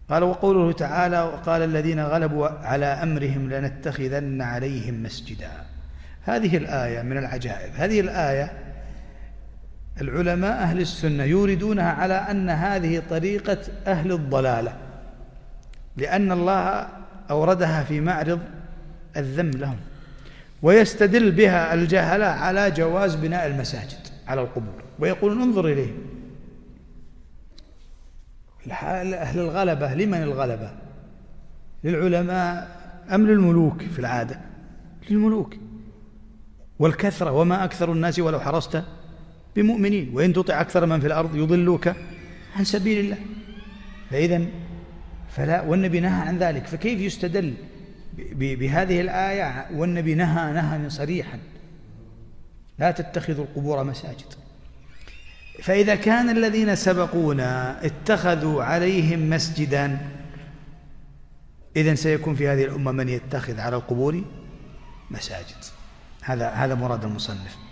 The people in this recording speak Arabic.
قال: وقوله تعالى: وقال الذين غلبوا على أمرهم لنتخذن عليهم مسجدا. هذه الآية من العجائب. هذه الآية العلماء أهل السنة يوردونها على أن هذه طريقة أهل الضلالة، لأن الله أوردها في معرض الذم لهم، ويستدل بها الجهلة على جواز بناء المساجد على القبور، ويقولون: انظر إليه. أهل الغلبة، لمن الغلبة؟ للعلماء أم للملوك؟ في العادة للملوك، والكثرة: وما أكثر الناس ولو حرصت بمؤمنين، وإن تطع أكثر من في الأرض يضلوك عن سبيل الله. فإذن والنبي نهى عن ذلك، فكيف يستدل بهذه الآية والنبي نهى صريحا: لا تتخذوا القبور مساجد؟ فإذا كان الذين سبقونا اتخذوا عليهم مسجدا، إذن سيكون في هذه الأمة من يتخذ على القبور مساجد. هذا مراد المصنف.